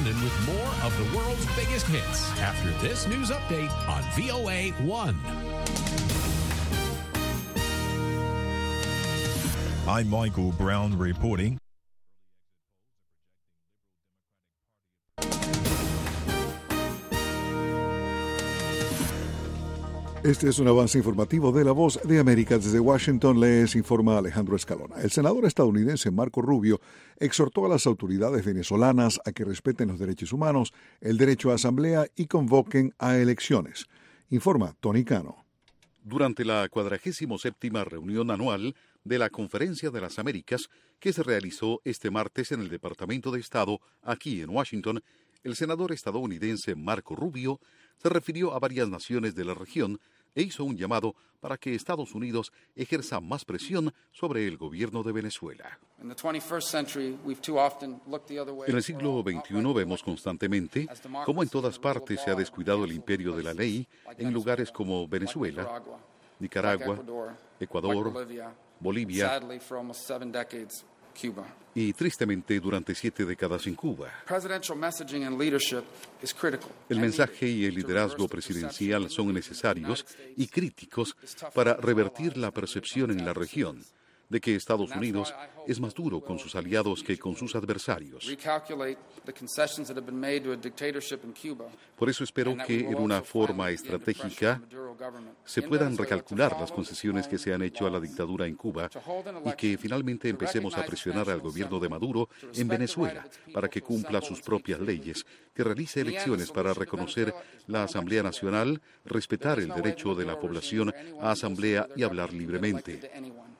Cronin with more of the world's biggest hits after this news update on VOA1. I'm Michael Brown reporting. Este es un avance informativo de La Voz de América. Desde Washington les informa Alejandro Escalona. El senador estadounidense Marco Rubio exhortó a las autoridades venezolanas a que respeten los derechos humanos, el derecho a asamblea y convoquen a elecciones. Informa Tony Cano. Durante la 47ª reunión anual de la Conferencia de las Américas, que se realizó este martes en el Departamento de Estado, aquí en Washington, el senador estadounidense Marco Rubio se refirió a varias naciones de la región e hizo un llamado para que Estados Unidos ejerza más presión sobre el gobierno de Venezuela. En el siglo XXI vemos constantemente cómo en todas partes se ha descuidado el imperio de la ley en lugares como Venezuela, Nicaragua, Ecuador, Bolivia y tristemente durante 7 décadas en Cuba. El mensaje y el liderazgo presidencial son necesarios y críticos para revertir la percepción en la región de que Estados Unidos es más duro con sus aliados que con sus adversarios. Por eso espero que en una forma estratégica se puedan recalcular las concesiones que se han hecho a la dictadura en Cuba y que finalmente empecemos a presionar al gobierno de Maduro en Venezuela para que cumpla sus propias leyes, que realice elecciones para reconocer la Asamblea Nacional, respetar el derecho de la población a asamblea y hablar libremente.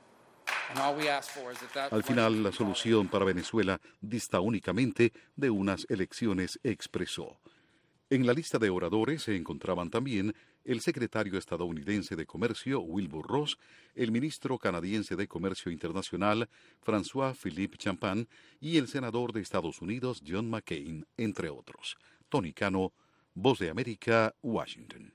Al final, la solución para Venezuela dista únicamente de unas elecciones, expresó. En la lista de oradores se encontraban también el secretario estadounidense de Comercio, Wilbur Ross, el ministro canadiense de Comercio Internacional, François-Philippe Champagne, y el senador de Estados Unidos, John McCain, entre otros. Tony Cano, Voz de América, Washington.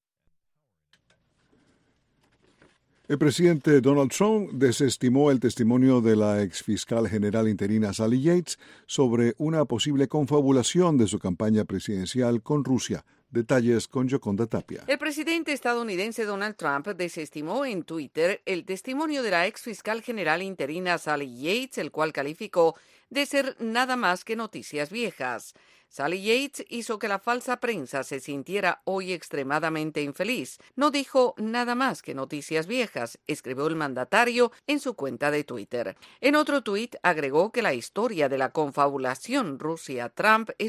El presidente Donald Trump desestimó el testimonio de la exfiscal general interina Sally Yates sobre una posible confabulación de su campaña presidencial con Rusia. Detalles con Yoconda Tapia. El presidente estadounidense Donald Trump desestimó en Twitter el testimonio de la exfiscal general interina Sally Yates, el cual calificó de ser nada más que noticias viejas. Sally Yates hizo que la falsa prensa se sintiera hoy extremadamente infeliz. No dijo nada más que noticias viejas, escribió el mandatario en su cuenta de Twitter. En otro tuit agregó que la historia de la confabulación Rusia-Trump es